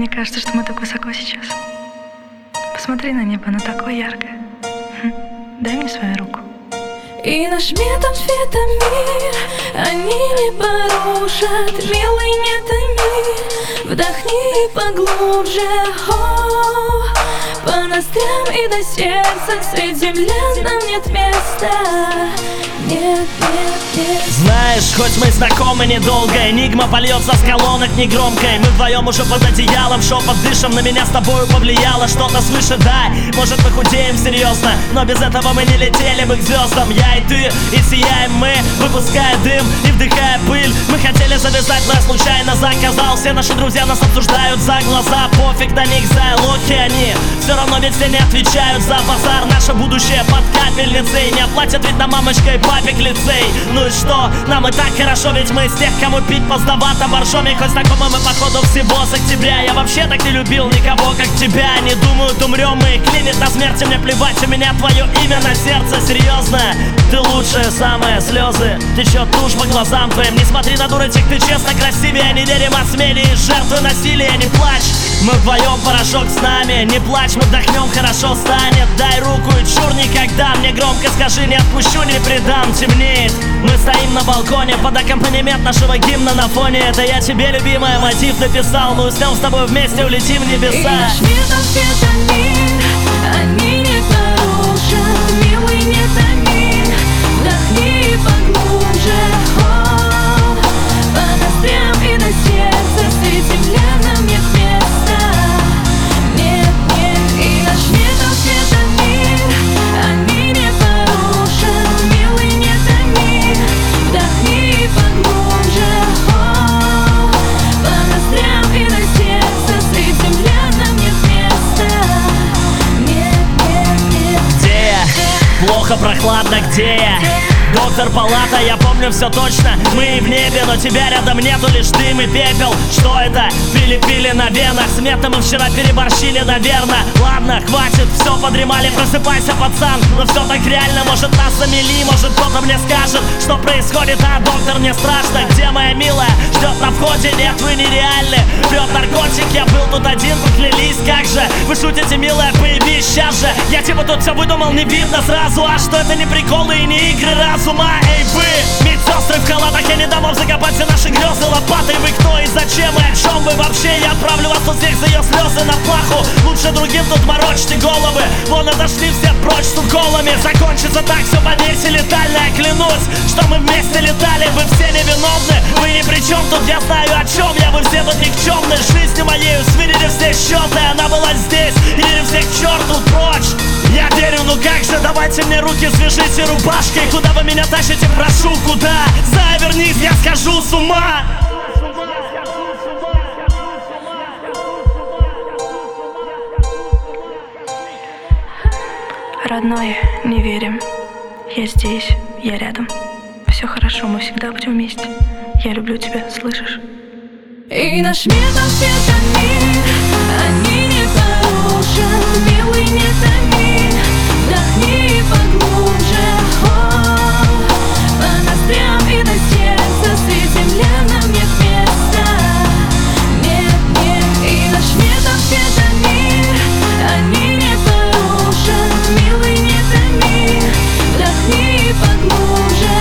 Мне кажется, что мы так высоко сейчас. Посмотри на небо, оно такое яркое. Дай мне свою руку. И наш метамфетамин они не порушат. Милый, не томи, вдохни поглубже. По ноздрям и до сердца средь земли нам нет места. Нет, нет, нет. Знаешь, хоть мы знакомы недолго, энигма польется с колонок негромкой. Мы вдвоем уже под одеялом, шепот дышим, на меня с тобою повлияло что-то свыше, да. Может, мы худеем серьезно, но без этого мы не летели бы к звездам. Я и ты, и сияем мы, выпуская дым и вдыхая пыль. Мы хотели завязать, но я случайно заказал. Все наши друзья нас обсуждают за глаза. Пофиг на них, за лохи они. Все равно ведь все не отвечают за базар. Наше будущее под капельницей. Не оплатят ведь на мамочка и папик лицей. Ну и что, нам и так хорошо, ведь мы из тех, кому пить поздновато боржоми. Хоть знакомы мы походу всего с октября. Я вообще так не любил никого, как тебя. Не думают, умрем мы, клинит на смерти. Мне плевать, у меня твое имя на сердце. Серьезно, ты лучшая, самые слезы течет тушь по глазам твоим. Не смотри на дурочек, ты честно красивее. Не верим осмели и жертвы насилия. Не плачь, мы вдвоем, порошок с нами. Не плачь, мы вдохнем, хорошо станет. Дай руку и чур никогда. Мне громко скажи, не отпущу, не предам. Темнеет, мы стоим на балконе под аккомпанемент нашего гимна на фоне. Это я тебе, любимая, мотив написал. Мы уснем с тобой вместе, улетим в небеса. И наш метамфетамин они не порушат. Милый, не томи, вдохни поглубже. По ноздрям и до сердца средь земли нам нет места. Нет, нет. И наш метамфетамин они не порушат. Милый, не томи, вдохни поглубже. По ноздрям и до сердца средь земли нам нет места. Нет, нет, нет. Где я? Плохо, прохладно, где я? Доктор, палата, я помню все точно. Мы в небе, но тебя рядом нету, лишь дым и пепел. Что это? Пили-пили на венах. Смета мы вчера переборщили, наверное. Ладно, хватит, все подремали, просыпайся, пацан. Но все так реально, может нас замели. Может кто-то мне скажет, что происходит. А доктор, мне страшно, где моя милая? Ждет на входе, нет, вы нереальны. Пьет наркотик, я был тут один, поклялись, как же. Вы шутите, милая, появись сейчас же. Я типа тут все выдумал, не видно сразу. А что это не приколы и не игры разума? Эй вы, медсестры в халатах, я не дам вам закопать все наши грезы лопатой. Вы кто и зачем и о чем вы вообще? Я отправлю вас тут всех за ее слезы на плаху. Лучше другим тут морочьте головы. Вон отошли все прочь с уколами. Закончится так, все поверьте, летально. Я клянусь, что мы вместе летали. Вы все невиновны, вы ни при чем тут. Я знаю о чем я, вы все тут никчемны. Жизнью моею сверили все счеты. Она была здесь, или всех к черту прочь. Я верю, ну как же, давайте мне руки свяжите рубашкой. Куда вы меня тащите, прошу, куда? Завернись, я схожу с ума. Родной, не верим. Я здесь, я рядом. Все хорошо, мы всегда будем вместе. Я люблю тебя, слышишь? И наш метамфетамин они не порушат. Милый, не томи, вдохни поглубже. По ноздрям и до сердца средь земли нам нет места. Нет, нет. И наш метамфетамин они не порушат. Милый, не томи, вдохни поглубже.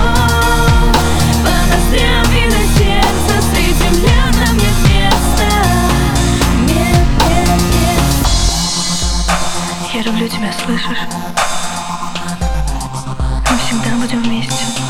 По ноздрям и до сердца средь земли нам нет места. Нет, нет, нет. Я люблю тебя, слышишь? Мы всегда будем вместе.